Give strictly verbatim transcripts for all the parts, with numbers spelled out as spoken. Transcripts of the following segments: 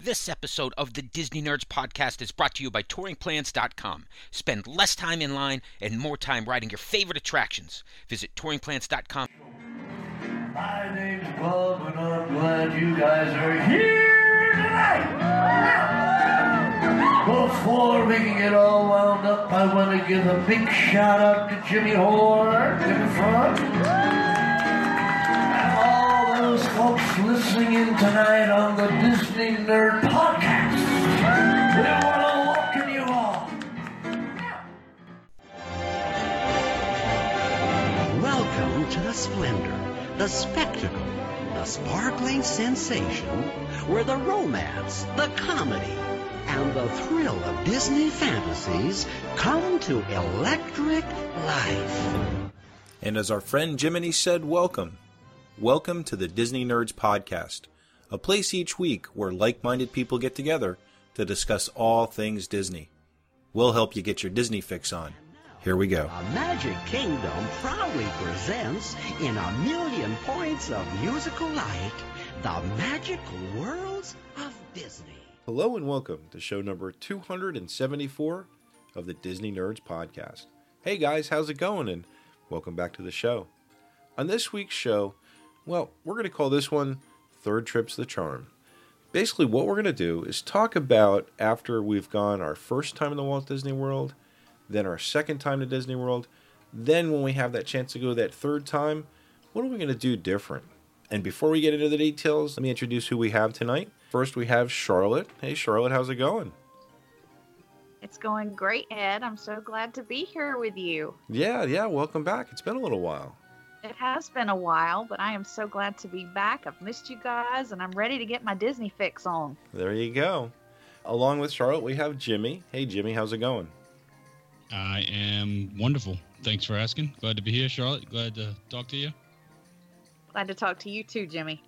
This episode of the Disney Nerds Podcast is brought to you by touring plans dot com. Spend less time in line and more time riding your favorite attractions. Visit touring plans dot com. My name's Bob, and I'm glad you guys are here tonight. Before we can get all wound up, I want to give a big shout out to Jimmy Horde in the front. And all those folks listening in tonight on the Disney Nerd Podcast. We want to welcome you all. Welcome to the splendor, the spectacle, the sparkling sensation, where the romance, the comedy, and the thrill of Disney fantasies come to electric life. And as our friend Jiminy said, welcome. Welcome to the Disney Nerds Podcast, a place each week where like-minded people get together to discuss all things Disney. We'll help you get your Disney fix on. Here we go. A Magic Kingdom proudly presents, in a million points of musical light, the magical worlds of Disney. Hello and welcome to show number two hundred seventy-four of the Disney Nerds Podcast. Hey guys, how's it going? And welcome back to the show. On this week's show, well, we're going to call this one Third Trip's the Charm. Basically, what we're going to do is talk about after we've gone our first time in the Walt Disney World, then our second time to Disney World, then when we have that chance to go that third time, what are we going to do different? And before we get into the details, let me introduce who we have tonight. First, we have Charlotte. Hey, Charlotte, how's it going? It's going great, Ed. I'm so glad to be here with you. Yeah, yeah, welcome back. It's been a little while. It has been a while, but I am so glad to be back. I've missed you guys, and I'm ready to get my Disney fix on. There you go. Along with Charlotte, we have Jimmy. Hey, Jimmy, how's it going? I am wonderful. Thanks for asking. Glad to be here, Charlotte. Glad to talk to you. Glad to talk to you too, Jimmy.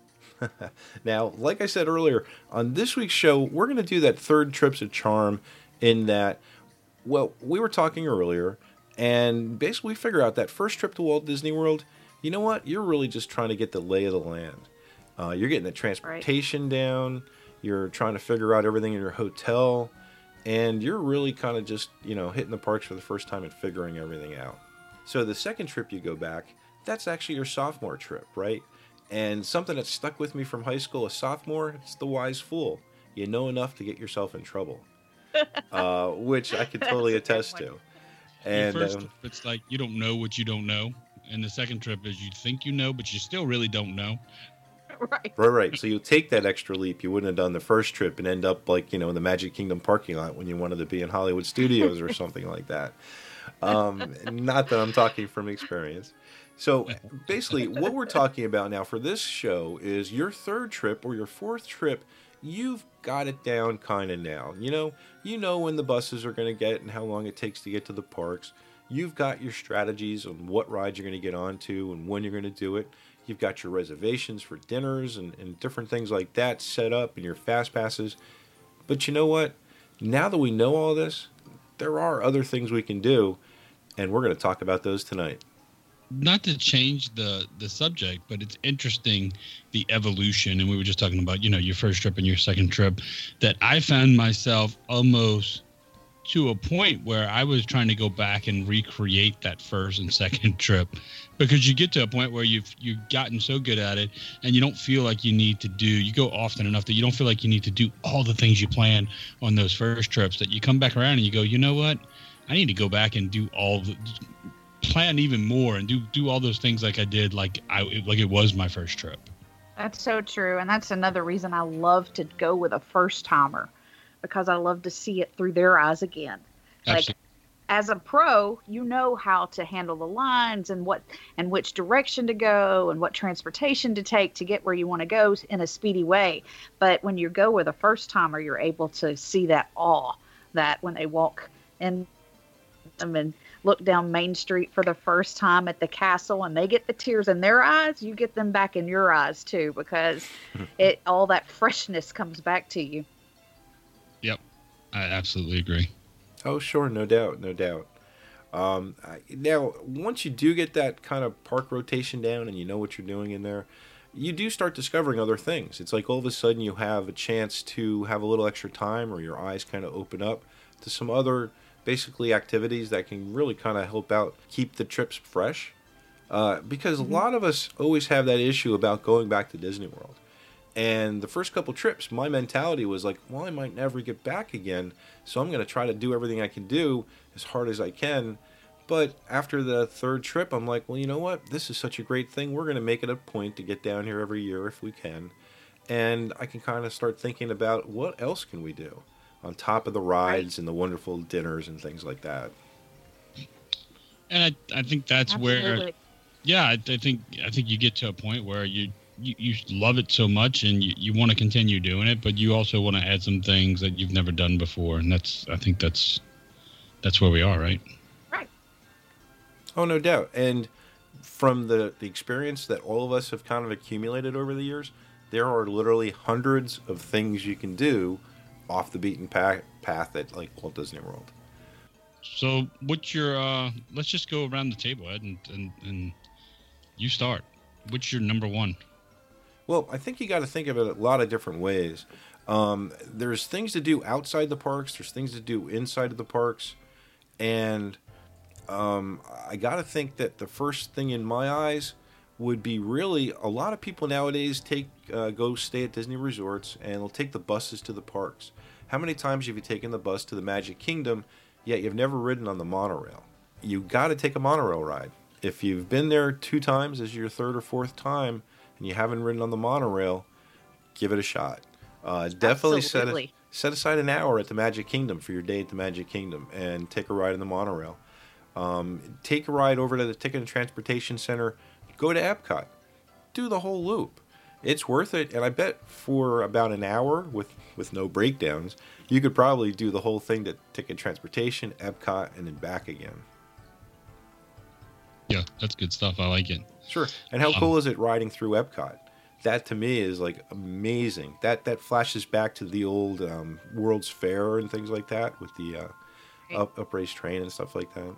Now, like I said earlier, on this week's show, we're going to do that third trip's a charm in that, well, we were talking earlier, and basically we figure out that first trip to Walt Disney World, you know what? You're really just trying to get the lay of the land. Uh, you're getting the transportation right down. You're trying to figure out everything in your hotel. And you're really kind of just, you know, hitting the parks for the first time and figuring everything out. So the second trip you go back, that's actually your sophomore trip, right? And something that stuck with me from high school, a sophomore, it's the wise fool. You know enough to get yourself in trouble, uh, which I could totally attest to. And the first um, trip, it's like you don't know what you don't know. And the second trip is you think you know, but you still really don't know. Right. Right, right. So you take that extra leap you wouldn't have done the first trip and end up like, you know, in the Magic Kingdom parking lot when you wanted to be in Hollywood Studios or something like that. Um, not that I'm talking from experience. So basically what we're talking about now for this show is your third trip or your fourth trip. You've got it down kind of now. You know, you know when the buses are going to get and how long it takes to get to the parks. You've got your strategies on what rides you're going to get onto and when you're going to do it. You've got your reservations for dinners and, and different things like that set up and your fast passes. But you know what? Now that we know all this, there are other things we can do, and we're going to talk about those tonight. Not to change the, the subject, but it's interesting, the evolution. And we were just talking about, you know, your first trip and your second trip, that I found myself almost to a point where I was trying to go back and recreate that first and second trip, because you get to a point where you've you've gotten so good at it and you don't feel like you need to do, you go often enough that you don't feel like you need to do all the things you plan on those first trips, that you come back around and you go, you know what? I need to go back and do all the, plan even more and do, do all those things like I did, like I, like it was my first trip. That's so true. And that's another reason I love to go with a first timer, because I love to see it through their eyes again. Absolutely. Like, as a pro, you know how to handle the lines and what and which direction to go and what transportation to take to get where you want to go in a speedy way. But when you go with a first timer, you're able to see that awe that when they walk in them and look down Main Street for the first time at the castle and they get the tears in their eyes, you get them back in your eyes too, because it all that freshness comes back to you. Yep, I absolutely agree. Oh, sure, no doubt, no doubt. Um, I, now, once you do get that kind of park rotation down and you know what you're doing in there, you do start discovering other things. It's like all of a sudden you have a chance to have a little extra time, or your eyes kind of open up to some other basically activities that can really kind of help out keep the trips fresh. Uh, because mm-hmm. a lot of us always have that issue about going back to Disney World. And the first couple trips, my mentality was like, well, I might never get back again, so I'm going to try to do everything I can do as hard as I can. But after the third trip, I'm like, well, you know what? This is such a great thing. We're going to make it a point to get down here every year if we can. And I can kind of start thinking about what else can we do on top of the rides right. and the wonderful dinners and things like that. And I, I think that's Absolutely. where, yeah, I, I think I think you get to a point where you you, you love it so much and you, you want to continue doing it, but you also want to add some things that you've never done before. And that's, I think that's, that's where we are, right? Right. Oh, no doubt. And from the, the experience that all of us have kind of accumulated over the years, there are literally hundreds of things you can do off the beaten path, path at like Walt Disney World. So what's your, uh, let's just go around the table, Ed, and, and, and you start. What's your number one? Well, I think you got to think of it a lot of different ways. Um, there's things to do outside the parks. There's things to do inside of the parks. And um, I got to think that the first thing in my eyes would be really, a lot of people nowadays take uh, go stay at Disney resorts and they'll take the buses to the parks. How many times have you taken the bus to the Magic Kingdom, yet you've never ridden on the monorail? You got to take a monorail ride. If you've been there two times as your third or fourth time and you haven't ridden on the monorail, give it a shot. Uh, definitely set, a, set aside an hour at the Magic Kingdom for your day at the Magic Kingdom and take a ride in the monorail. Um, take a ride over to the Ticket and Transportation Center. Go to Epcot. Do the whole loop. It's worth it. And I bet for about an hour with, with no breakdowns, you could probably do the whole thing to Ticket and Transportation, Epcot, and then back again. Yeah, that's good stuff. I like it. Sure. And how um, cool is it riding through Epcot? That to me is like amazing. That that flashes back to the old um, World's Fair and things like that with the uh, up, upraised train and stuff like that.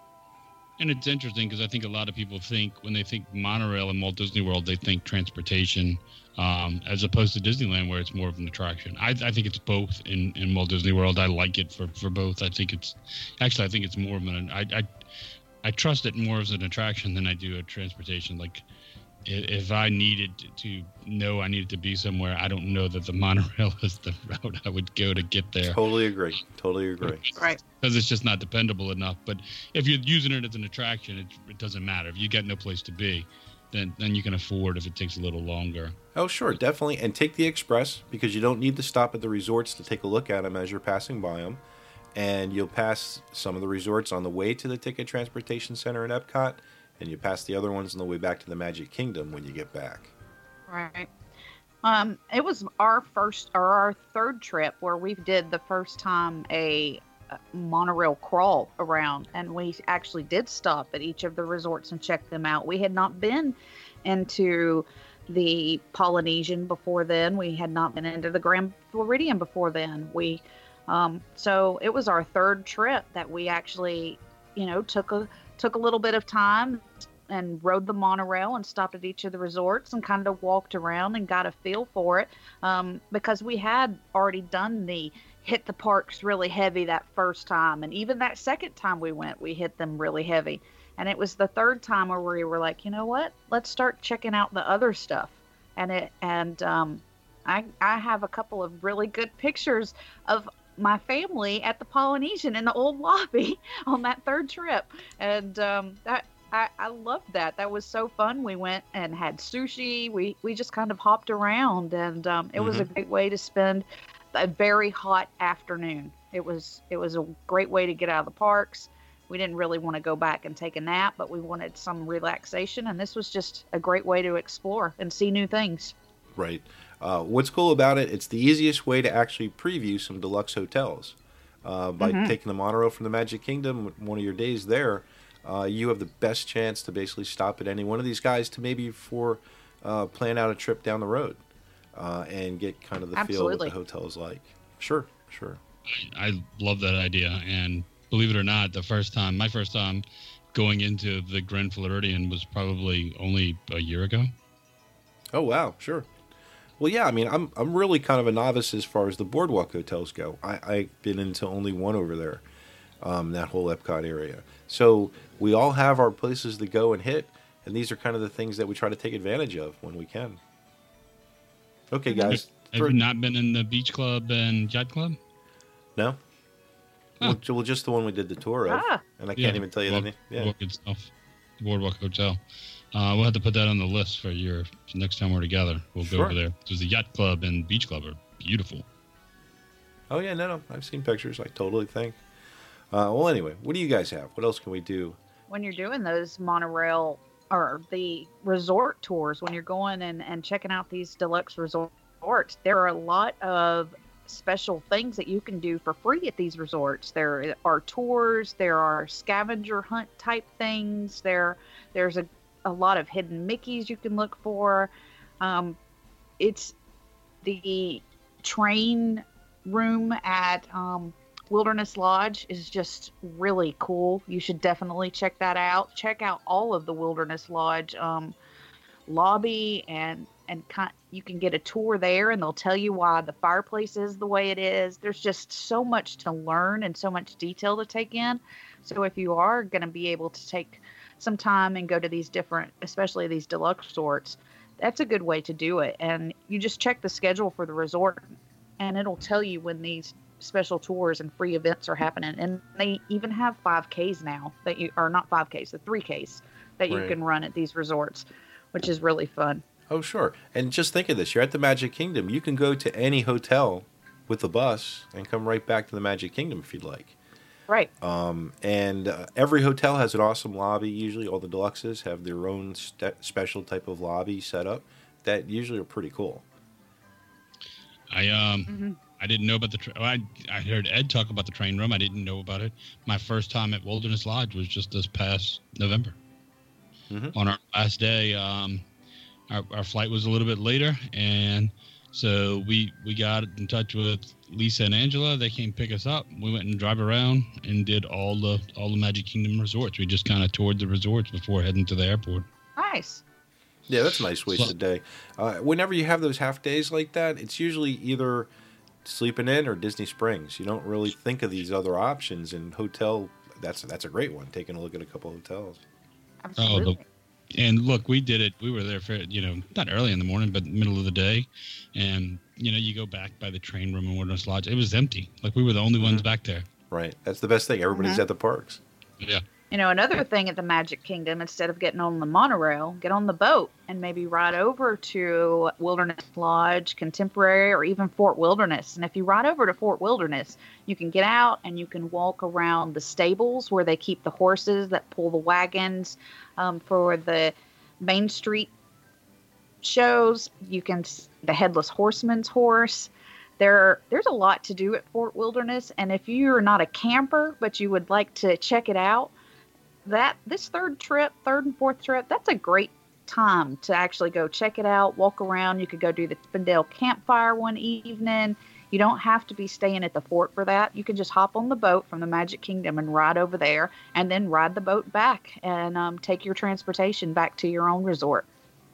And it's interesting because I think a lot of people think when they think monorail in Walt Disney World, they think transportation um, as opposed to Disneyland where it's more of an attraction. I, I think it's both in, in Walt Disney World. I like it for, for both. I think it's actually I think it's more of an I, I I trust it more as an attraction than I do a transportation. Like, if I needed to know I needed to be somewhere, I don't know that the monorail is the route I would go to get there. Totally agree. Totally agree. Right. Because it's just not dependable enough. But if you're using it as an attraction, it, it doesn't matter. If you got no place to be, then then you can afford if it takes a little longer. Oh, sure. Definitely. And take the Express because you don't need to stop at the resorts to take a look at them as you're passing by them. And you'll pass some of the resorts on the way to the Ticket Transportation Center in Epcot, and you pass the other ones on the way back to the Magic Kingdom when you get back. Right. Um, it was our first or our third trip where we did the first time a, a monorail crawl around, and we actually did stop at each of the resorts and check them out. We had not been into the Polynesian before then. We had not been into the Grand Floridian before then. We Um, so it was our third trip that we actually, you know, took a took a little bit of time and rode the monorail and stopped at each of the resorts and kind of walked around and got a feel for it um, because we had already done the hit the parks really heavy that first time. And even that second time we went, we hit them really heavy. And it was the third time where we were like, you know what, let's start checking out the other stuff. And it and um, I, I have a couple of really good pictures of my family at the Polynesian in the old lobby on that third trip. And um, that I, I loved that. That was so fun. We went and had sushi. We, we just kind of hopped around, and um, it mm-hmm. was a great way to spend a very hot afternoon. It was it was a great way to get out of the parks. We didn't really want to go back and take a nap, but we wanted some relaxation, and this was just a great way to explore and see new things. Right. Uh, what's cool about it, it's the easiest way to actually preview some deluxe hotels. Uh, by mm-hmm. taking the monorail from the Magic Kingdom, one of your days there, uh, you have the best chance to basically stop at any one of these guys to maybe for uh, plan out a trip down the road uh, and get kind of the Absolutely. feel of what the hotel is like. Sure, sure. I, I love that idea. And believe it or not, the first time, my first time going into the Grand Floridian was probably only a year ago. Oh wow, sure. Well, yeah, I mean, I'm I'm really kind of a novice as far as the boardwalk hotels go. I, I've been into only one over there, um, that whole Epcot area. So we all have our places to go and hit, and these are kind of the things that we try to take advantage of when we can. Okay, guys. Have for- you not been in the Beach Club and Yacht Club? No? Huh. Well, well, just the one we did the tour of, Ah. and I Yeah, can't even tell you Boardwalk- the name. Yeah. Boardwalk and stuff. Boardwalk Hotel. Uh, we'll have to put that on the list for your next time we're together. We'll Sure. go over there. There's the Yacht Club and Beach Club are beautiful. Oh yeah, no, no, I've seen pictures. I totally think. Uh, well, anyway, what do you guys have? What else can we do? When you're doing those monorail or the resort tours, when you're going and, and checking out these deluxe resorts, there are a lot of special things that you can do for free at these resorts. There are tours, there are scavenger hunt type things, there there's a, a lot of hidden Mickeys you can look for. Um, it's the train room at um, Wilderness Lodge is just really cool. You should definitely check that out. Check out all of the Wilderness Lodge um, lobby, and and kind, you can get a tour there, and they'll tell you why the fireplace is the way it is. There's just so much to learn and so much detail to take in. So if you are going to be able to take some time and go to these different, especially these deluxe resorts, that's a good way to do it. And you just check the schedule for the resort, and it'll tell you when these special tours and free events are happening. And they even have five Ks now that you, or not five Ks, the three Ks that you Right. can run at these resorts, which is really fun. Oh, sure. And just think of this. You're at the Magic Kingdom. You can go to any hotel with the bus and come right back to the Magic Kingdom if you'd like. Right. Um, and uh, every hotel has an awesome lobby. Usually all the deluxes have their own st- special type of lobby set up that usually are pretty cool. I um Mhm. I didn't know about the. Tra- I I heard Ed talk about the train room. I didn't know about it. My first time at Wilderness Lodge was just this past November. Mhm. On our last day, um, our our flight was a little bit later, and so we we got in touch with Lisa and Angela. They came pick us up. We went and drive around and did all the all the Magic Kingdom resorts. We just kind of toured the resorts before heading to the airport. Nice. Yeah, that's a nice wasted So- day. Uh, whenever you have those half days like that, it's usually either sleeping in or Disney Springs. You don't really think of these other options. And hotel, that's that's a great one. Taking a look at a couple hotels. Absolutely. And look, we did it. We were there for, you know, not early in the morning, but middle of the day. And, you know, you go back by the train room in Wilderness Lodge. It was empty. Like, we were the only ones back there. Right. That's the best thing. Everybody's Mhm. at the parks. Yeah. You know, another thing at the Magic Kingdom, instead of getting on the monorail, get on the boat and maybe ride over to Wilderness Lodge, Contemporary, or even Fort Wilderness. And if you ride over to Fort Wilderness, you can get out and you can walk around the stables where they keep the horses that pull the wagons um, for the Main Street shows. You can the Headless Horseman's horse. There, there's a lot to do at Fort Wilderness, and if you're not a camper but you would like to check it out, that this third trip, third and fourth trip, that's a great time to actually go check it out, walk around. You could go do the Spindale campfire one evening. You don't have to be staying at the fort for that. You can just hop on the boat from the Magic Kingdom and ride over there, and then ride the boat back and um, take your transportation back to your own resort.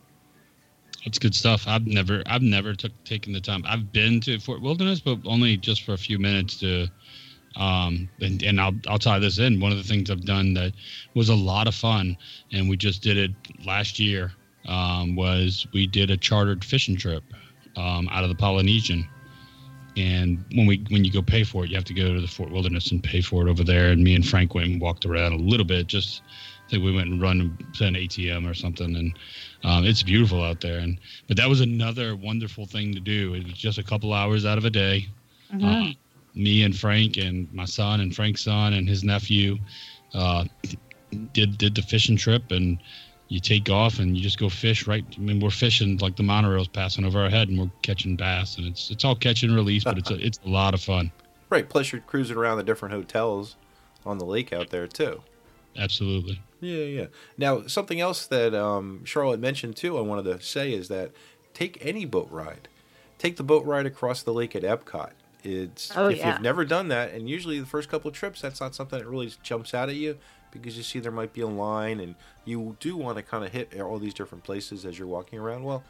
It's good stuff. I've never, I've never took taken the time. I've been to Fort Wilderness, but only just for a few minutes to, um, and, and I'll, I'll tie this in. One of the things I've done that was a lot of fun, and we just did it last year, um, was we did a chartered fishing trip, um, out of the Polynesian. And when we, when you go pay for it, you have to go to the Fort Wilderness and pay for it over there. And me and Frank went and walked around a little bit. Just I think we went and run an A T M or something, and um, it's beautiful out there. And but that was another wonderful thing to do. It was just a couple hours out of a day. Mhm. Uh, me and Frank and my son and Frank's son and his nephew uh, did did the fishing trip, and you take off and you just go fish right. I mean, we're fishing like the monorail's passing over our head, and we're catching bass, and it's it's all catch and release, but it's a, it's a lot of fun. Right. Plus, you're cruising around the different hotels on the lake out there too. Absolutely. Yeah, yeah. Now, something else that um, Charlotte mentioned too, I wanted to say is that take any boat ride. Take the boat ride across the lake at Epcot. It's Oh, if yeah. you've never done that, and usually the first couple of trips, that's not something that really jumps out at you because you see there might be a line, and you do want to kind of hit all these different places as you're walking around. Well,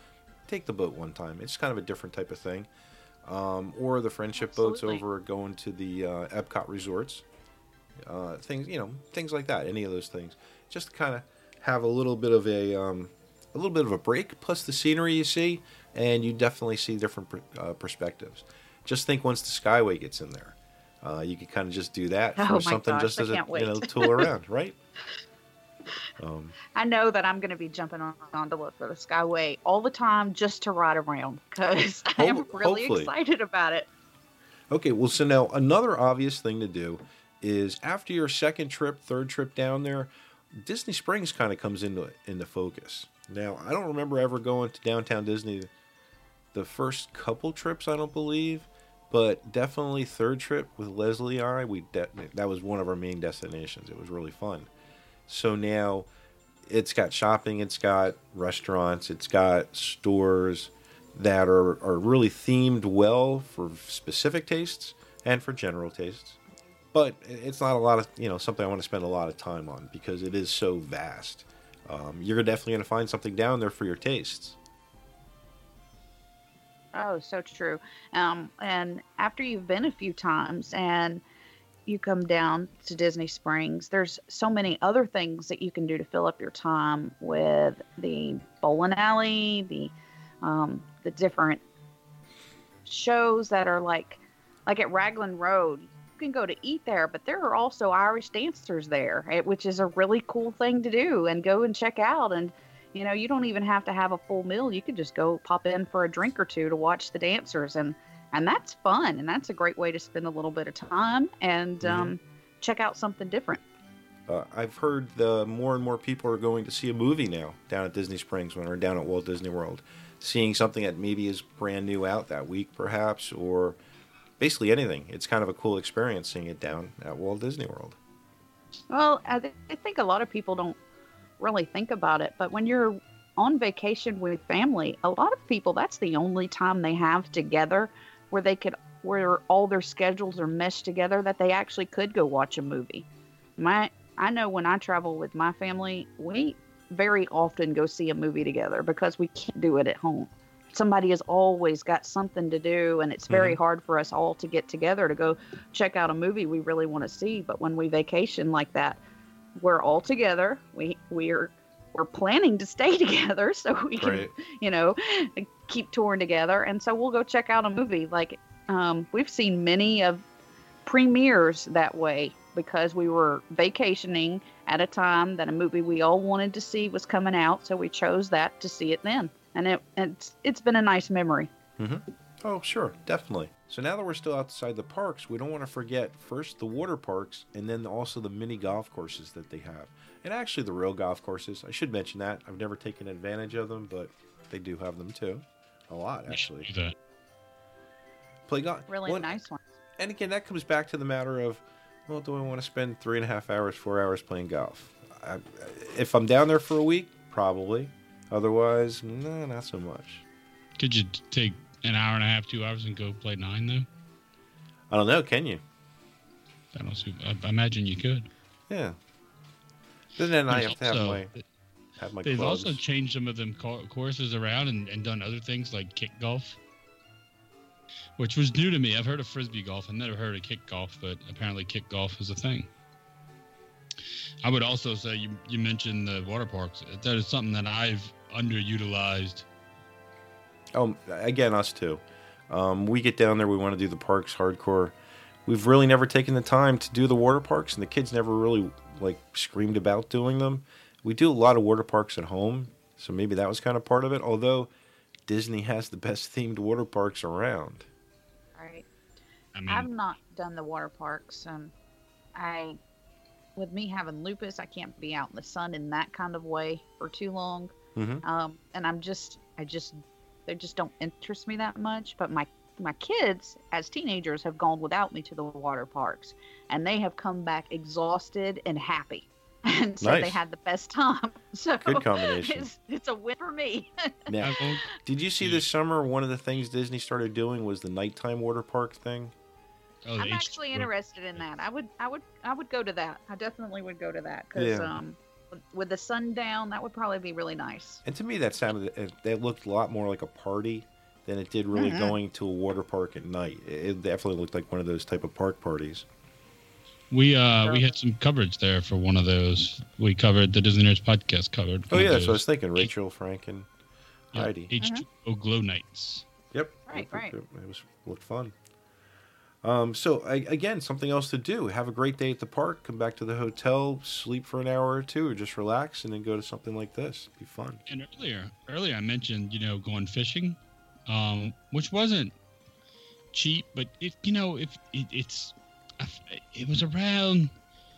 take the boat one time. It's kind of a different type of thing. Um, or the friendship boats Absolutely. over going to the uh, Epcot resorts. Uh, things, you know, things like that. Any of those things. Just to kind of have a little bit of a, um, a little bit of a break. Plus the scenery you see, and you definitely see different uh, perspectives. Just think once the Skyway gets in there, uh, you could kind of just do that Oh for my something gosh, just I as a can't wait. you know tool around, right? Um, I know that I'm going to be jumping on gondola for the Skyway all the time just to ride around because I am Ho- really hopefully. excited about it. Okay, well, so now another obvious thing to do is after your second trip, third trip down there, Disney Springs kind of comes into into focus. Now, I don't remember ever going to downtown Disney the first couple trips, I don't believe, but definitely third trip with Leslie and I, we de- that was one of our main destinations. It was really fun. So now it's got shopping, it's got restaurants, it's got stores that are, are really themed well for specific tastes and for general tastes. But it's not a lot of, you know, something I want to spend a lot of time on because it is so vast. Um, you're definitely going to find something down there for your tastes. Oh, so true. Um, and after you've been a few times and you come down to Disney Springs, there's so many other things that you can do to fill up your time with the bowling alley, the um, the different shows that are like like at Raglan Road. You can go to eat there, but there are also Irish dancers there, eh, which is a really cool thing to do and go and check out. And you know, you don't even have to have a full meal. You could just go pop in for a drink or two to watch the dancers, and and that's fun, and that's a great way to spend a little bit of time and Mhm. um, check out something different. Uh, I've heard the more and more people are going to see a movie now down at Disney Springs when they're down at Walt Disney World. Seeing something that maybe is brand new out that week, perhaps, or basically anything. It's kind of a cool experience seeing it down at Walt Disney World. Well, I, th- I think a lot of people don't really think about it, but when you're on vacation with family, a lot of people, that's the only time they have together where they could, where all their schedules are meshed together, that they actually could go watch a movie. My, I know when I travel with my family, we very often go see a movie together because we can't do it at home. Somebody has always got something to do, and it's very Mhm. hard for us all to get together to go check out a movie we really want to see. But when we vacation like that, we're all together. We we're we're planning to stay together so we can, Right. you know, keep touring together. And so we'll go check out a movie. Like um, we've seen many of premieres that way because we were vacationing at a time that a movie we all wanted to see was coming out. So we chose that to see it then. And it it's it's been a nice memory. Oh, sure, definitely. So now that we're still outside the parks, we don't want to forget first the water parks and then also the mini golf courses that they have. And actually the real golf courses. I should mention that. I've never taken advantage of them, but they do have them too. A lot, You should actually. do that. Play golf. Really Well, nice one. And again, that comes back to the matter of, well, do I want to spend three and a half hours, four hours playing golf? I, if I'm down there for a week, probably. Otherwise, no, not so much. Could you t- take an hour and a half, two hours, and go play nine though? I don't know. Can you? I don't see. I, I imagine you could. Yeah. Then, then I There's have to have also- my have my They've clubs. also changed some of them co- courses around and, and done other things like kick golf, which was new to me. I've heard of frisbee golf. I've never heard of kick golf, but apparently kick golf is a thing. I would also say you you mentioned the water parks. That is something that I've underutilized. Oh, again, us too. Um, we get down there, we want to do the parks hardcore. We've really never taken the time to do the water parks, and the kids never really like screamed about doing them. We do a lot of water parks at home, so maybe that was kind of part of it. Although Disney has the best themed water parks around. Right. I mean, I've not done the water parks. Um, I, with me having lupus, I can't be out in the sun in that kind of way for too long. hmm Um, and I'm just, I just, they just don't interest me that much. But my, my kids, as teenagers, have gone without me to the water parks, and they have come back exhausted and happy, and said they Nice. had the best time. So Good combination. It's, it's a win for me. Now, I've only- did you see this summer one of the things Disney started doing was the nighttime water park thing? oh, the I'm H- actually interested in that. I would, I would, I would go to that. I definitely would go to that because Yeah. um, with the sun down, that would probably be really nice. And to me, that sounded it, that looked a lot more like a party than it did really Mhm. going to a water park at night. It it definitely looked like one of those type of park parties. We uh we had some coverage there for one of those. We covered the Disney Nerds podcast covered. Oh one yeah, of that's what I those. was thinking. Rachel, Frank, and Yeah, Heidi. H two O Glow Nights. Yep. Right, It- right. It, it was looked fun. Um, so I, again, something else to do. Have a great day at the park. Come back to the hotel, sleep for an hour or two, or just relax, and then go to something like this. Be fun. And earlier, earlier I mentioned, you know, going fishing, um, which wasn't cheap, but if you know, if it, it's, it was around,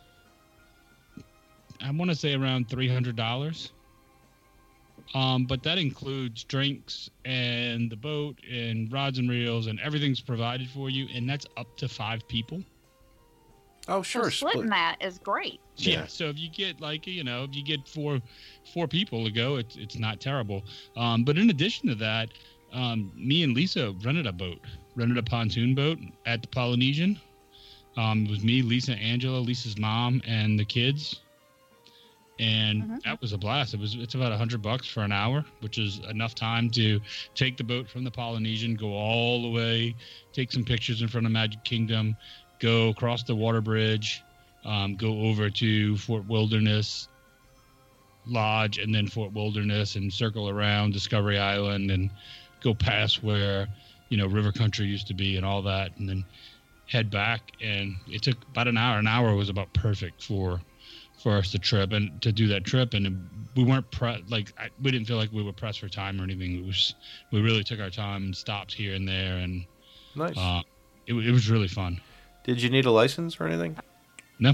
I want to say around three hundred dollars. Um, but that includes drinks and the boat and rods and reels and everything's provided for you, and that's up to five people. Oh, So sure. splitting split. that is great. Yeah. Yeah. So if you get like you know if you get four four people to go, it's it's not terrible. Um, but in addition to that, um, me and Lisa rented a boat, rented a pontoon boat at the Polynesian. Um, it was me, Lisa, Angela, Lisa's mom, and the kids. And Mhm. that was a blast. It was it's about a hundred bucks for an hour, which is enough time to take the boat from the Polynesian, go all the way, take some pictures in front of Magic Kingdom, go across the water bridge, um, go over to Fort Wilderness Lodge, and then Fort Wilderness, and circle around Discovery Island, and go past where you know River Country used to be, and all that, and then head back. And it took about an hour. An hour was about perfect for. for us to trip and to do that trip, and we weren't pre- like I, we didn't feel like we were pressed for time or anything. It was we really took our time and stopped here and there, and Nice. uh, it, it was really fun. Did you need a license or anything? No,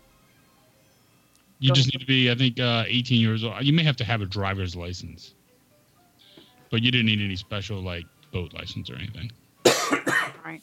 you just need to be I think uh, eighteen years old. You may have to have a driver's license, but you didn't need any special like boat license or anything. Right.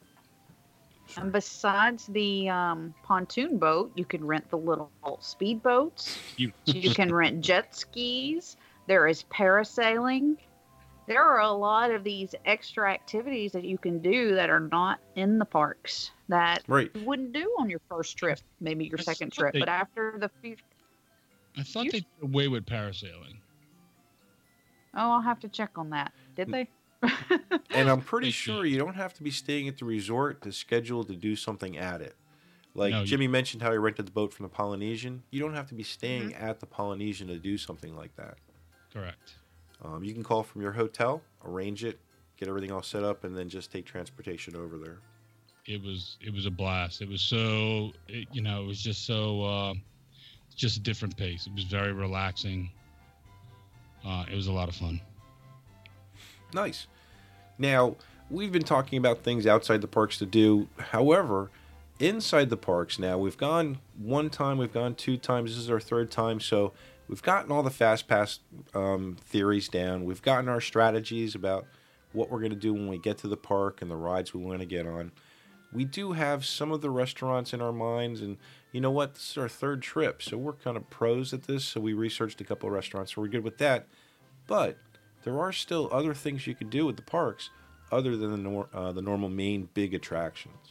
And besides the um, pontoon boat, you can rent the little speed boats. You You can rent jet skis. There is parasailing. There are a lot of these extra activities that you can do that are not in the parks that Right. you wouldn't do on your first trip, maybe your I second thought trip. they- But after the few, I thought You- they did away with parasailing. oh, I'll have to check on that. Did they? And I'm pretty They sure did. you don't have to be staying at the resort to schedule to do something at it. Like No, you- Jimmy mentioned how he rented the boat from the Polynesian. You don't have to be staying at the Polynesian to do something like that. Correct. Um, you can call from your hotel, arrange it, get everything all set up, and then just take transportation over there. It was it was a blast. It was so it, you know it was just so uh, just a different pace. It was very relaxing. Uh, it was a lot of fun. Nice. Now, we've been talking about things outside the parks to do. However, inside the parks now, we've gone one time, we've gone two times. This is our third time. So we've gotten all the Fast Pass um, theories down. We've gotten our strategies about what we're going to do when we get to the park and the rides we want to get on. We do have some of the restaurants in our minds. And you know what? This is our third trip. So we're kind of pros at this. So we researched a couple of restaurants. So we're good with that. But there are still other things you could do at the parks other than the, nor- uh, the normal main big attractions.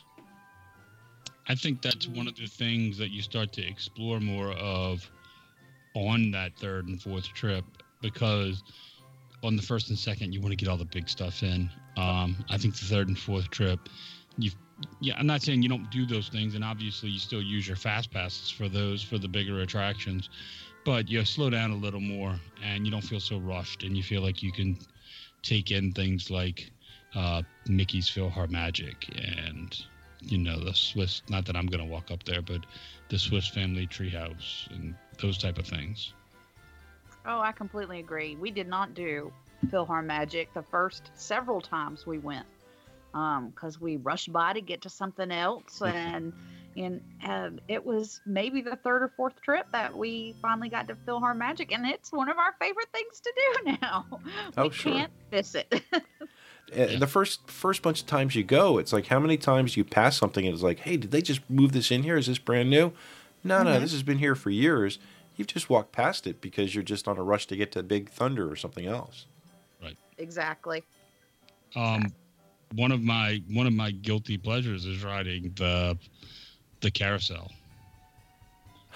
I think that's one of the things that you start to explore more of on that third and fourth trip, because on the first and second you want to get all the big stuff in. Um, I think the third and fourth trip, you yeah, I'm not saying you don't do those things, and obviously you still use your fast passes for those for the bigger attractions, but you slow down a little more and you don't feel so rushed, and you feel like you can take in things like uh, Mickey's PhilharMagic and you know the Swiss. Not that I'm going to walk up there, but the Swiss Family Treehouse and those type of things. Oh, I completely agree. We did not do PhilharMagic the first several times we went, because we rushed by to get to something else, and and um, it was maybe the third or fourth trip that we finally got to PhilharMagic, and it's one of our favorite things to do now. Oh, we sure. can't miss it. Uh, The first first bunch of times you go, it's like how many times you pass something and it's like, hey, did they just move this in here? Is this brand new? No, no, this has been here for years. You've just walked past it because you're just on a rush to get to Big Thunder or something else. Exactly. Um, one of my one of my guilty pleasures is riding the the carousel.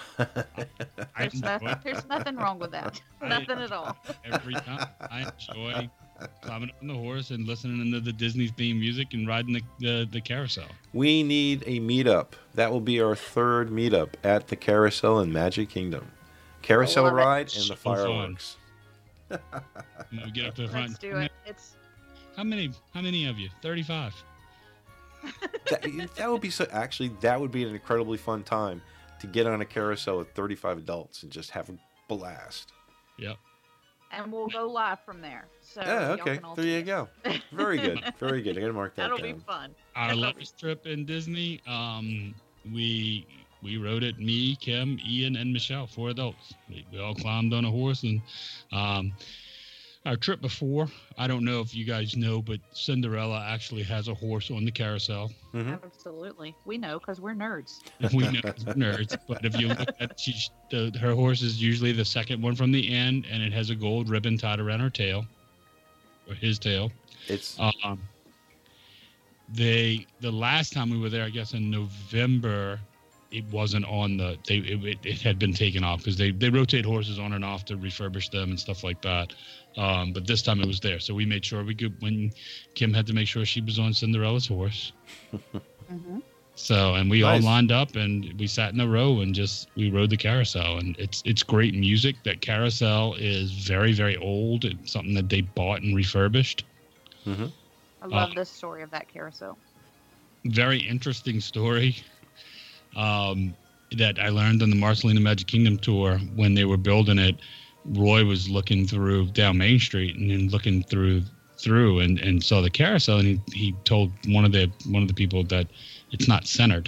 I There's enjoy nothing. There's nothing wrong with that. I- Nothing at all. every time. I enjoy climbing up on the horse and listening to the Disney theme music and riding the, the, the carousel. We need a meetup. That will be our third meetup at the Carousel in Magic Kingdom. Carousel love it. ride and So the fun. fireworks. When we get up to the front. Let's do it. It's How many? How many of you? Thirty-five. That, that would be so. Actually, that would be an incredibly fun time to get on a carousel with thirty-five adults and just have a blast. Yep. and we'll go live from there. So Yeah, y'all okay. can all There see you it. go. Very good. Very good. I gotta mark that That'll down. be fun. Our That'll longest trip in Disney, um, we we rode it. Me, Kim, Ian, and Michelle, four adults. We, we all climbed on a horse, and um, our trip before, I don't know if you guys know, but Cinderella actually has a horse on the carousel. Mhm. Absolutely, we know because we're nerds. We know it's nerds, but if you look at she's, the, her horse is usually the second one from the end, and it has a gold ribbon tied around her tail, or his tail. It's Um, they the last time we were there, I guess in November, it wasn't on the they it, it, it had been taken off because they they rotate horses on and off to refurbish them and stuff like that. Um, but this time it was there, so we made sure we could. When Kim had to make sure she was on Cinderella's horse. Mm-hmm. So, and we Nice. all lined up and we sat in a row and just we rode the carousel, and it's it's great music. That carousel is very very old. It's something that they bought and refurbished. hmm I love Uh, this story of that carousel. Very interesting story um, that I learned on the Marcelina Magic Kingdom tour when they were building it. Roy was looking through down Main Street and then looking through through and, and saw the carousel, and he, he told one of the one of the people that it's not centered,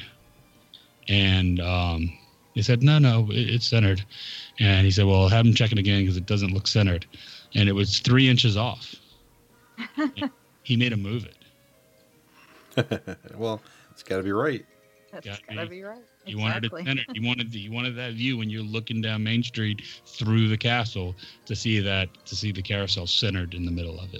and um, he said no no it, it's centered, and he said well have him check it again because it doesn't look centered, and it was three inches off. He made him move it. well, it's got to be right. That's Got gotta me. be right. You wanted it Exactly. centered. You wanted the, you wanted that view when you're looking down Main Street through the castle to see that to see the carousel centered in the middle of it.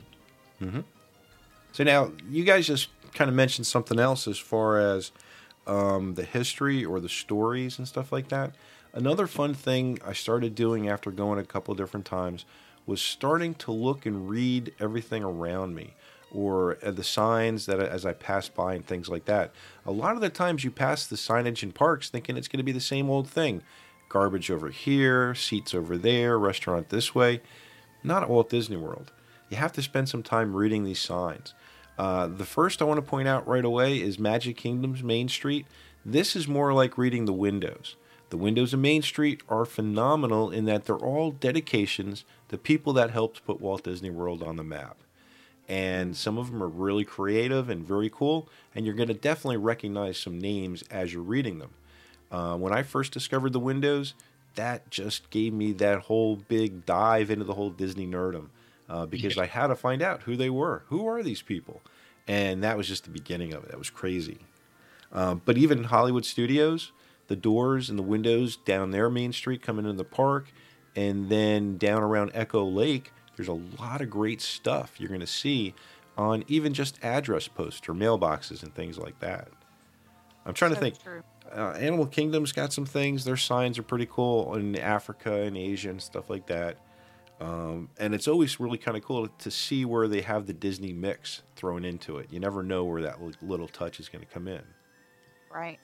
So now you guys just kind of mentioned something else as far as um, the history or the stories and stuff like that. Another fun thing I started doing after going a couple different times was starting to look and read everything around me, or uh, the signs that as I passed by and things like that. A lot of the times you pass the signage in parks thinking it's going to be the same old thing. Garbage over here, seats over there, restaurant this way. Not at Walt Disney World. You have to spend some time reading these signs. Uh, the first I want to point out right away is Magic Kingdom's Main Street. This is more like reading the windows. The windows of Main Street are phenomenal in that they're all dedications to people that helped put Walt Disney World on the map. And some of them are really creative and very cool, and you're going to definitely recognize some names as you're reading them. Uh, when I first discovered the windows, that just gave me that whole big dive into the whole Disney nerdom, uh, because I had to find out who they were. Who are these people? And that was just the beginning of it. That was crazy. Uh, but even in Hollywood Studios, the doors and the windows down their Main Street coming into the park, and then down around Echo Lake, there's a lot of great stuff you're going to see on even just address posts or mailboxes and things like that. I'm trying to So think. true. Uh, Animal Kingdom's got some things. Their signs are pretty cool in Africa and Asia and stuff like that. Um, and it's always really kind of cool to see where they have the Disney mix thrown into it. You never know where that li- little touch is going to come in. Right.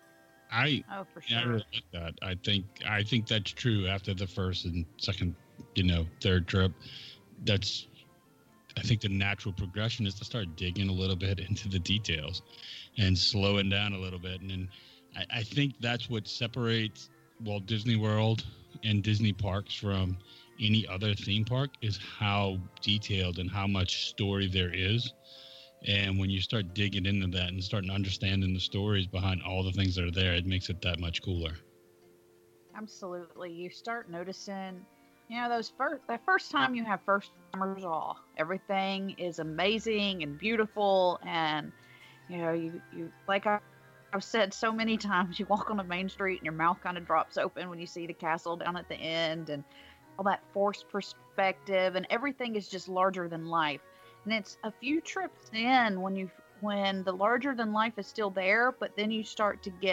I Oh, for yeah, I sure. really like that. I think I think that's true after the first and second, you know, third trip. That's I think the natural progression is to start digging a little bit into the details and slowing down a little bit. And then I, I think that's what separates Walt Disney World and Disney parks from any other theme park is how detailed and how much story there is. And when you start digging into that and starting understanding the stories behind all the things that are there, it makes it that much cooler. Absolutely. You start noticing, you know, those first that first time you have first timers all. Everything is amazing and beautiful, and you know, you you like I, I've said so many times, you walk on a Main Street and your mouth kind of drops open when you see the castle down at the end and all that forced perspective, and everything is just larger than life. And it's a few trips in when you when the larger than life is still there, but then you start to get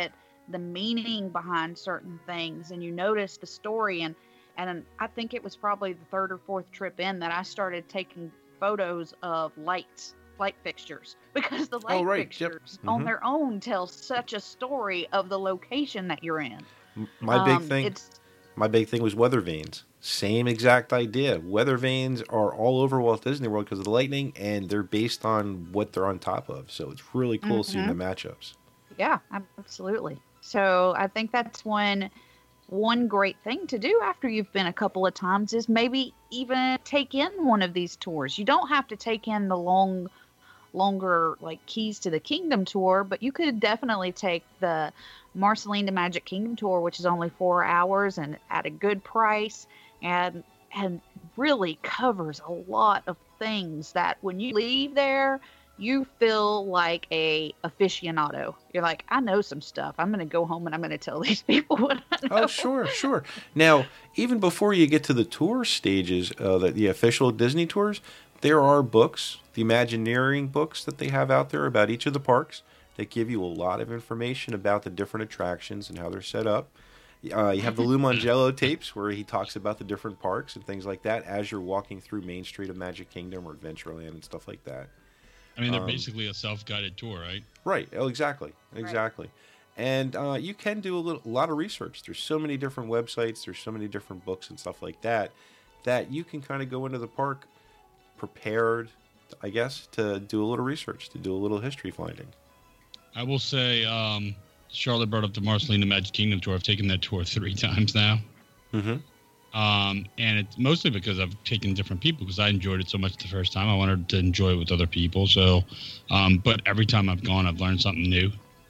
the meaning behind certain things, and you notice the story. And and I think it was probably the third or fourth trip in that I started taking photos of lights, light fixtures, because the light Oh, right. Yep. fixtures on Mhm. their own tell such a story of the location that you're in. M- My big Um, thing, It's my big thing was weather vanes. Same exact idea. Weather vanes are all over Walt Disney World because of the lightning, and they're based on what they're on top of. So it's really cool seeing the matchups. Yeah, absolutely. So I think that's one one great thing to do after you've been a couple of times is maybe even take in one of these tours. You don't have to take in the long longer like Keys to the Kingdom tour, but you could definitely take the Marceline to Magic Kingdom tour, which is only four hours and at a good price, and and really covers a lot of things that when you leave there, you feel like a aficionado. You're like, I know some stuff. I'm going to go home and I'm going to tell these people what I know. Oh, sure, sure. Now, even before you get to the tour stages, uh, the, the official Disney tours, there are books, the Imagineering books that they have out there about each of the parks that give you a lot of information about the different attractions and how they're set up. Uh, you have the Lou Mangello tapes where he talks about the different parks and things like that as you're walking through Main Street of Magic Kingdom or Adventureland and stuff like that. I mean, they're Um, basically a self-guided tour, right? Right. Oh, exactly. Exactly. And uh, you can do a, little, a lot of research. There's so many different websites. There's so many different books and stuff like that that you can kind of go into the park prepared, I guess, to do a little research, to do a little history finding. I will say, um, Charlotte brought up the Marceline the Magic Kingdom tour. I've taken that tour three times now. Mm-hmm. Um, and it's mostly because I've taken different people because I enjoyed it so much the first time. I wanted to enjoy it with other people. So, um, but every time I've gone, I've learned something new,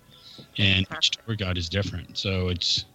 and each tour guide is different. So it's,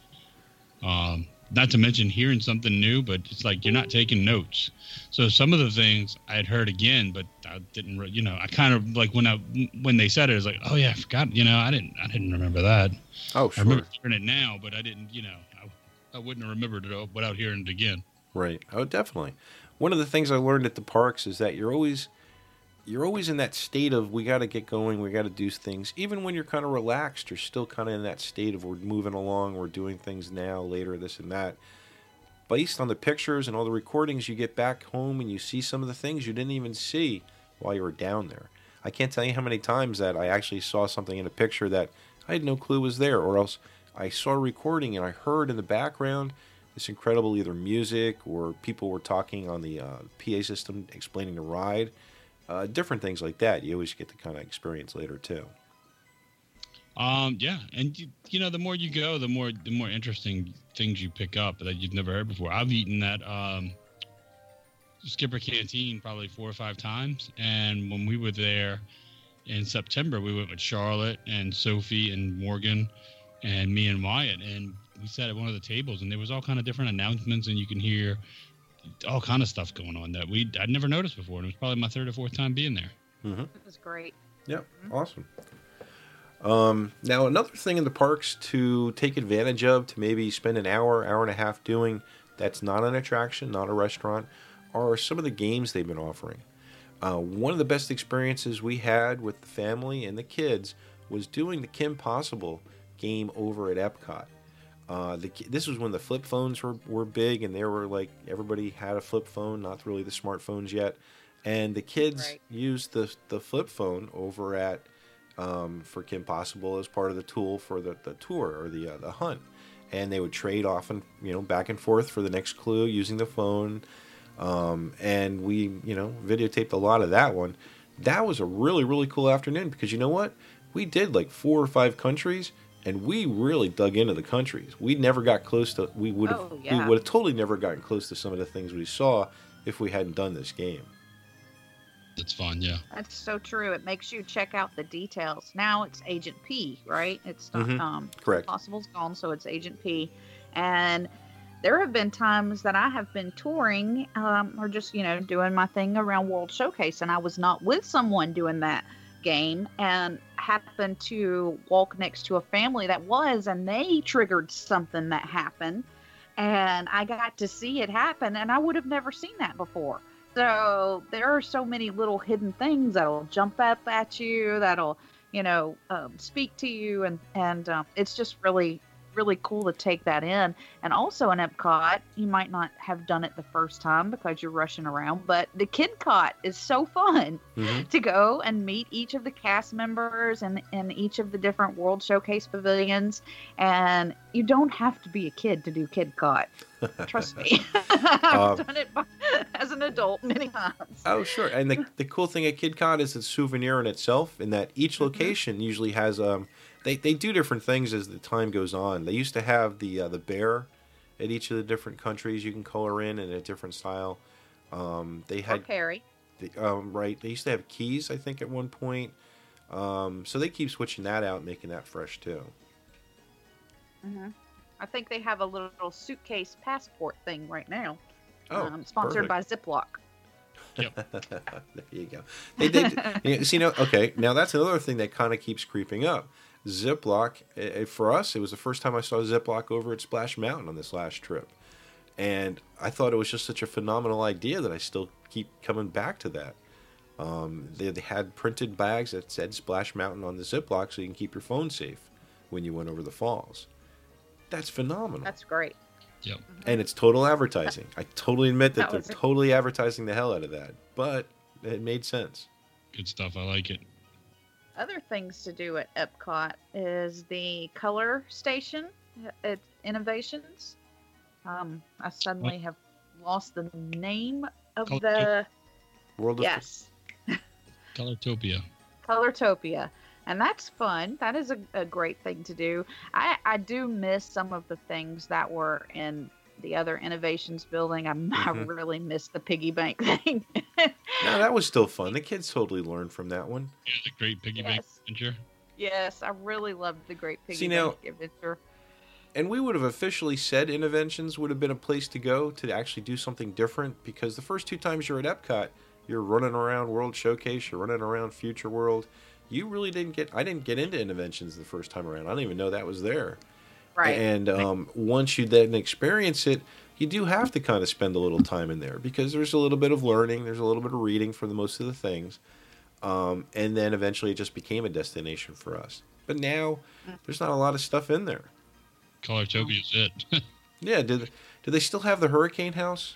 um, not to mention hearing something new, but it's like you're not taking notes. So some of the things I had heard again, but I didn't, re- you know, I kind of like when I when they said it, I was like, oh yeah, I forgot. You know, I didn't I didn't remember that. Oh, I sure. remember hearing it now, but I didn't, you know, I, I wouldn't have remembered it without hearing it again. Right. Oh, definitely. One of the things I learned at the parks is that you're always you're always in that state of we got to get going, we got to do things. Even when you're kind of relaxed, you're still kind of in that state of we're moving along, we're doing things now, later, this and that. Based on the pictures and all the recordings, you get back home and you see some of the things you didn't even see while you were down there. I can't tell you how many times that I actually saw something in a picture that I had no clue was there, or else I saw a recording and I heard in the background this incredible either music or people were talking on the uh, P A system explaining the ride. Uh, different things like that. You always get to kind of experience later too. Um, yeah, and you, you know, the more you go, the more the more interesting things you pick up that you've never heard before. I've eaten at um, Skipper Canteen probably four or five times, and when we were there in September, we went with Charlotte and Sophie and Morgan and me and Wyatt, and we sat at one of the tables, and there was all kind of different announcements, and you can hear all kind of stuff going on that we I'd never noticed before. And it was probably my third or fourth time being there. Mm-hmm. It was great. Yep, awesome. Um, now, another thing in the parks to take advantage of, to maybe spend an hour, hour and a half doing, that's not an attraction, not a restaurant, are some of the games they've been offering. Uh, one of the best experiences we had with the family and the kids was doing the Kim Possible game over at Epcot. Uh, the, this was when the flip phones were, were big, and they were like, everybody had a flip phone, not really the smartphones yet. And the kids Right. used the, the flip phone over at Um, for Kim Possible as part of the tool for the, the tour or the uh, the hunt, and they would trade off and you know back and forth for the next clue using the phone, um, and we you know videotaped a lot of that one. That was a really really cool afternoon because you know what, we did like four or five countries, and we really dug into the countries. We never got close to we would have Oh, yeah. we would have totally never gotten close to some of the things we saw if we hadn't done this game. That's fun, yeah. That's so true. It makes you check out the details. Now it's Agent P, right? It's not Mhm. um Correct. Possible's gone, so it's Agent P. And there have been times that I have been touring um, or just, you know, doing my thing around World Showcase, and I was not with someone doing that game and happened to walk next to a family that was, and they triggered something that happened. And I got to see it happen, and I would have never seen that before. So there are so many little hidden things that'll jump up at you, that'll you know, um, speak to you, and and um, it's just really really cool to take that in. And also in Epcot, you might not have done it the first time because you're rushing around, but the Kid Cot is so fun Mm-hmm. to go and meet each of the cast members and in each of the different World Showcase pavilions. And you don't have to be a kid to do Kid Cot. Trust me. I've Um, done it by, as an adult many times. Oh, sure. And the, the cool thing at KidCon is it's a souvenir in itself, in that each location usually has um they, they do different things as the time goes on. They used to have the uh, the bear at each of the different countries you can color in in a different style. Um, they Or had Perry. the, um, right. They used to have keys, I think, at one point. Um, so they keep switching that out, and making that fresh too. hmm I think they have a little suitcase passport thing right now. Oh, um, sponsored perfect. by Ziploc. There you go. They did. You see, now, okay, now that's another thing that kind of keeps creeping up. Ziploc, eh, for us, it was the first time I saw Ziploc over at Splash Mountain on this last trip. And I thought it was just such a phenomenal idea that I still keep coming back to that. Um, they, they had printed bags that said Splash Mountain on the Ziploc so you can keep your phone safe when you went over the falls. That's phenomenal. That's great. Yep. And it's total advertising. I totally admit that, That they're was- totally advertising the hell out of that. But it made sense. Good stuff. I like it. Other things to do at Epcot is the color station at Innovations. Um, I suddenly have lost the name of Color- the World of yes, Colortopia. Colortopia, and that's fun. That is a, a great thing to do. I I do miss some of the things that were in the other Innovations building. I, I Mhm. really miss the piggy bank thing. No, that was still fun. The kids totally learned from that one. Yeah, the Great Piggy Bank Yes. Adventure. Yes, I really loved the Great Piggy See, now- Bank Adventure. And we would have officially said Innoventions would have been a place to go to actually do something different, because the first two times you're at Epcot, you're running around World Showcase, you're running around Future World. You really didn't get, I didn't get into Innoventions the first time around. I didn't even know that was there. Right. And um, once you then experience it, you do have to kind of spend a little time in there, because there's a little bit of learning, there's a little bit of reading for the most of the things. Um, and then eventually it just became a destination for us. But now there's not a lot of stuff in there. Colortopia is it. Yeah, did do they still have the Hurricane House?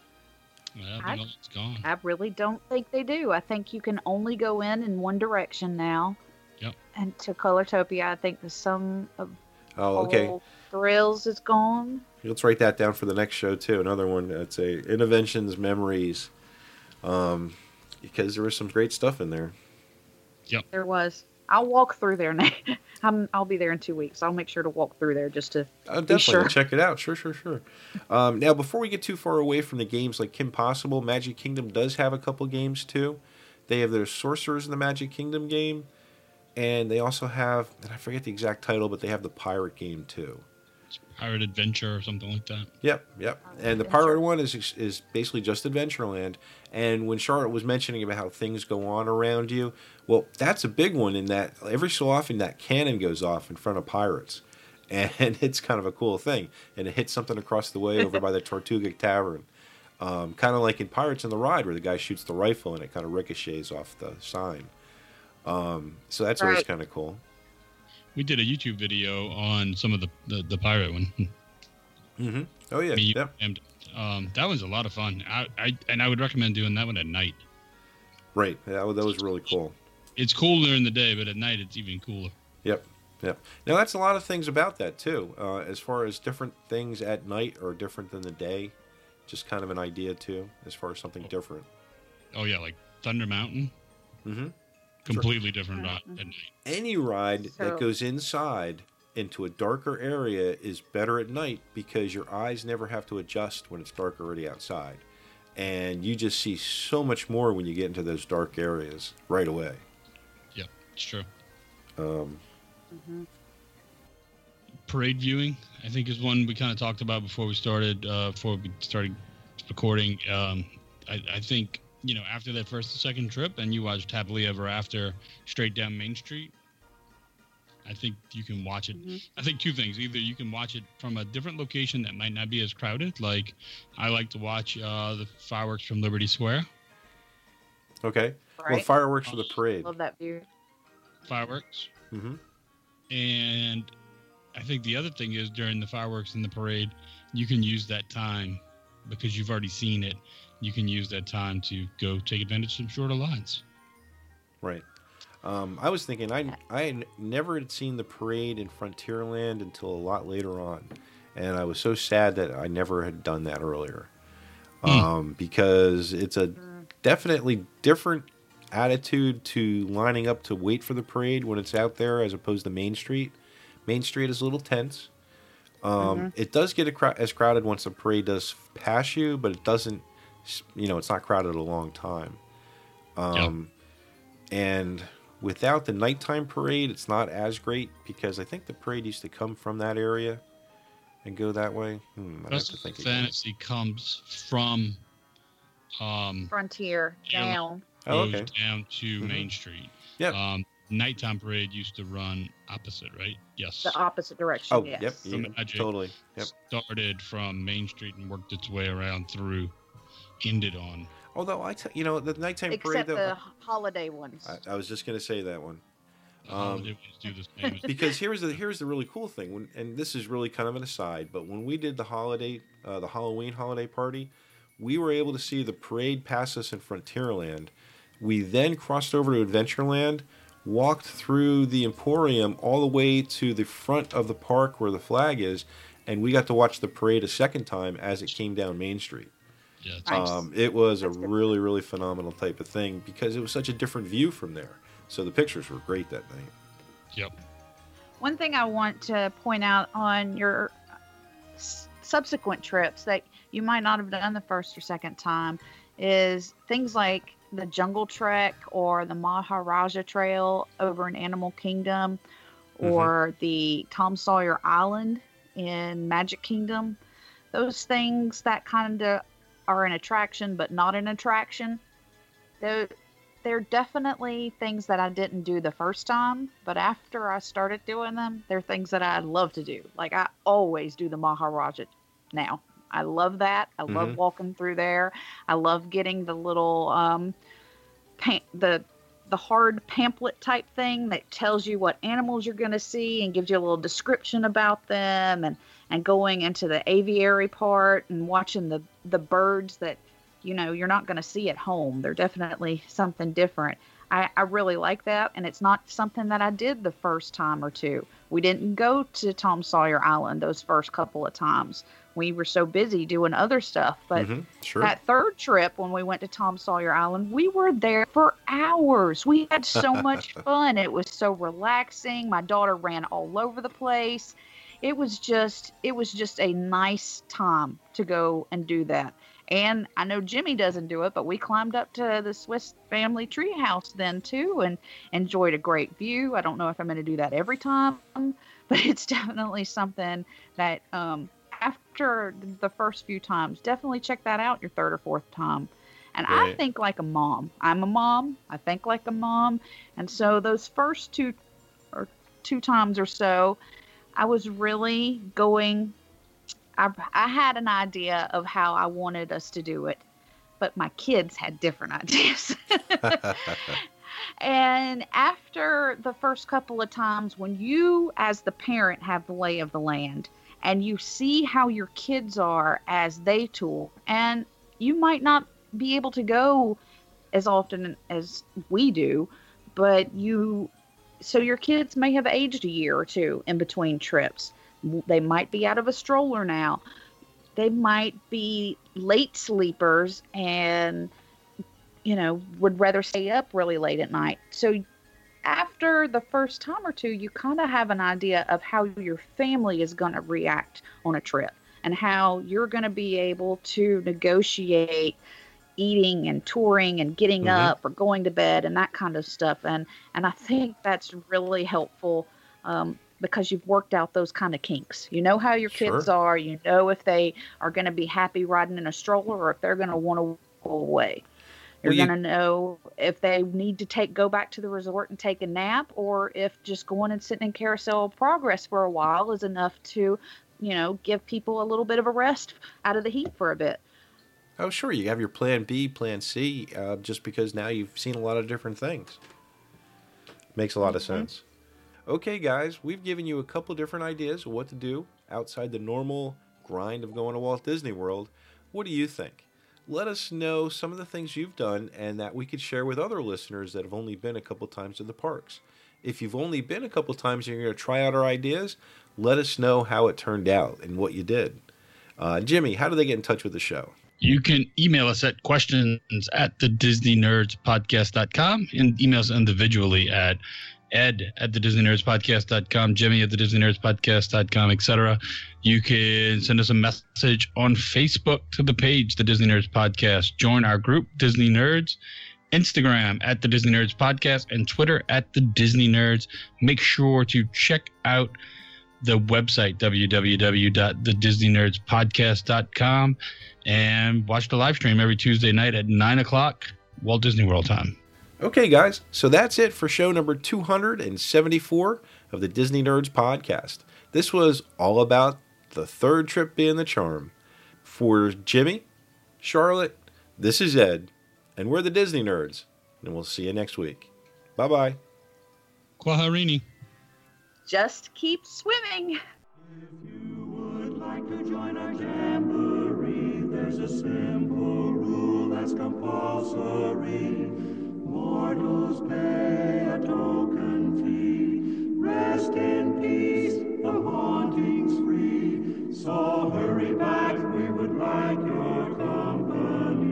Well, I- I think it's gone. I really don't think they do. I think you can only go in in one direction now. Yep. And to Colortopia, I think the sum of Oh, okay. all thrills is gone. Let's write that down for the next show too. Another one. It's a Innoventions Memories, um, because there was some great stuff in there. There was. I'll walk through there now. I'm, I'll be there in two weeks. I'll make sure to walk through there just to. I'll definitely sure. check it out. Sure, sure, sure. Um, now, before we get too far away from the games like Kim Possible, Magic Kingdom does have a couple games too. They have their Sorcerers in the Magic Kingdom game, and they also have, and I forget the exact title, but they have the Pirate game too. Pirate Adventure or something like that. Yep, yep. And the Adventure. pirate one is is basically just Adventureland. And when Charlotte was mentioning about how things go on around you, well, that's a big one in that every so often that cannon goes off in front of pirates. And it's kind of a cool thing. And it hits something across the way over by the Tortuga Tavern. Um, kind of like in Pirates in the Ride, where the guy shoots the rifle and it kind of ricochets off the sign. Um, so that's always Right. kind of cool. We did a YouTube video on some of the, the, the pirate one. Mm-hmm. Oh, yeah. Me, Yep. and, um, that was a lot of fun. I, I and I would recommend doing that one at night. Right. That, was- that was really cool. It's cool during the day, but at night it's even cooler. Yep, yep. Now that's a lot of things about that too. Uh, as far as different things at night are different than the day, just kind of an idea too, as far as something different. Oh yeah, like Thunder Mountain, Mm-hmm. completely different ride at night. Any ride So- that goes inside into a darker area is better at night, because your eyes never have to adjust when it's dark already outside, and you just see so much more when you get into those dark areas right away. Yep, it's true. Um, Parade viewing, I think, is one we kind of talked about before we started. Uh, before we started recording, um, I, I think you know after that first and second trip, and you watched Happily Ever After straight down Main Street. I think you can watch it. I think two things: either you can watch it from a different location that might not be as crowded. Like I like to watch uh, the fireworks from Liberty Square. okay. Well, Right. fireworks for the parade. Love that view. fireworks. Mm-hmm. And I think the other thing is during the fireworks and the parade, you can use that time because you've already seen it. You can use that time to go take advantage of some shorter lines. Right. Um, I was thinking I I had never had seen the parade in Frontierland until a lot later on, and I was so sad that I never had done that earlier, Hmm. um, because it's a definitely different attitude to lining up to wait for the parade when it's out there as opposed to Main Street. Main Street is a little tense. Um, It does get a crowd, as crowded once the parade does pass you, but it doesn't. You know, it's not crowded a long time. Um, And without the nighttime parade, it's not as great because I think the parade used to come from that area and go that way. Hmm, I'd have to Festival think of again. Fantasy comes from um, Frontier Yeah. down. Oh, goes okay. down to Mhm. Main Street. Yep. Um, nighttime parade used to run opposite, right? Yes. The opposite direction. Oh, yes. yep. From Yeah, Magic. totally. Yep. Started from Main Street and worked its way around through, ended on. Although I, t- you know, the nighttime parade. Except Though, the holiday ones. I, I was just going to say that one. The Um, holiday ones do the same. as- Because here's the here's the really cool thing, when, and this is really kind of an aside, but when we did the holiday, uh, the Halloween holiday party, we were able to see the parade pass us in Frontierland. We then crossed over to Adventureland, walked through the Emporium all the way to the front of the park where the flag is, and we got to watch the parade a second time as it came down Main Street. Yeah, it's Nice. Um, it was That's a good. really, really phenomenal type of thing because it was such a different view from there. So the pictures were great that night. Yep. One thing I want to point out on your s- subsequent trips that you might not have done the first or second time is things like the Jungle Trek or the Maharaja Trail over in Animal Kingdom or the Tom Sawyer Island in Magic Kingdom. Those things that kind of are an attraction but not an attraction. They're, they're definitely things that I didn't do the first time, but after I started doing them, they're things that I love to do. Like I always do the Maharaja now. I love that. I love Mhm. walking through there. I love getting the little um pa- the the hard pamphlet type thing that tells you what animals you're going to see and gives you a little description about them, and and going into the aviary part and watching the the birds that you know you're not going to see at home. They're definitely something different. I, I really like that, and it's not something that I did the first time or two. We didn't go to Tom Sawyer Island those first couple of times. We were so busy doing other stuff. But Mhm, sure. that third trip, when we went to Tom Sawyer Island, we were there for hours. We had so much fun. It was so relaxing. My daughter ran all over the place. It was just, it was just a nice time to go and do that. And I know Jimmy doesn't do it, but we climbed up to the Swiss Family Treehouse then too and enjoyed a great view. I don't know if I'm going to do that every time, but it's definitely something that um, after the first few times, definitely check that out your third or fourth time. And I Right. think like a mom. I'm a mom. I think like a mom. And so those first two or two times or so, I was really going I, I had an idea of how I wanted us to do it, but my kids had different ideas. And after the first couple of times, when you, as the parent, have the lay of the land and you see how your kids are as they tour, and you might not be able to go as often as we do, but you, so your kids may have aged a year or two in between trips. They might be out of a stroller now. They might be late sleepers and, you know, would rather stay up really late at night. So after the first time or two, you kind of have an idea of how your family is going to react on a trip and how you're going to be able to negotiate eating and touring and getting Mhm. up or going to bed and that kind of stuff. And, and I think that's really helpful. Um, because you've worked out those kind of kinks. You know how your kids Sure. are. You know if they are going to be happy riding in a stroller or if they're going to want to go away. You're Well, you- going to know if they need to take go back to the resort and take a nap, or if just going and sitting in Carousel of Progress for a while is enough to, you know, give people a little bit of a rest out of the heat for a bit. Oh, sure. You have your plan B, plan C, uh, just because now you've seen a lot of different things. Makes a lot of sense. Okay, guys, we've given you a couple different ideas of what to do outside the normal grind of going to Walt Disney World. What do you think? Let us know some of the things you've done and that we could share with other listeners that have only been a couple times to the parks. If you've only been a couple times and you're going to try out our ideas, let us know how it turned out and what you did. Uh, Jimmy, how do they get in touch with the show? You can email us at questions at the Disney Nerds Podcast dot com and email us individually at Ed at the Disney Nerds Podcast dot com, Jimmy at the Disney Nerds Podcast dot com, et cetera. You can send us a message on Facebook to the page, The Disney Nerds Podcast. Join our group, Disney Nerds. Instagram at the Disney Nerds Podcast and Twitter at the Disney Nerds. Make sure to check out the website, w w w dot the disney nerds podcast dot com, and watch the live stream every Tuesday night at nine o'clock Walt Disney World time. Okay, guys, so that's it for show number two hundred seventy-four of the Disney Nerds Podcast. This was all about the third trip being the charm. For Jimmy, Charlotte, this is Ed, and we're the Disney Nerds, and we'll see you next week. Bye-bye. Kwaharini. Just keep swimming. If you would like to join our jamboree, there's a simple rule that's compulsory. Mortals pay a token fee. Rest in peace, the haunting's free. So hurry back, we would like your company.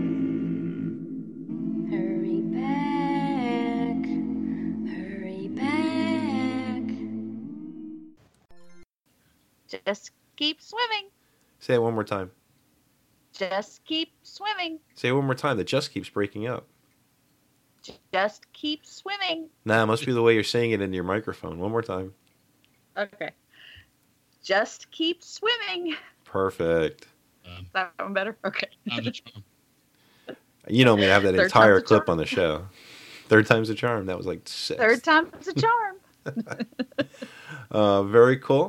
Hurry back, hurry back. Just keep swimming. Say it one more time. Just keep swimming. Say it one more time. The just keeps breaking up. Just keep swimming. Nah, it must be the way you're saying it into your microphone. One more time. Okay. Just keep swimming. Perfect. Um, Is that one better? Okay. I'm the charm. You know I'm going to have that Third entire time's a clip charm. on the show. Third time's a charm. That was like six. Third time's a charm. Uh, very cool.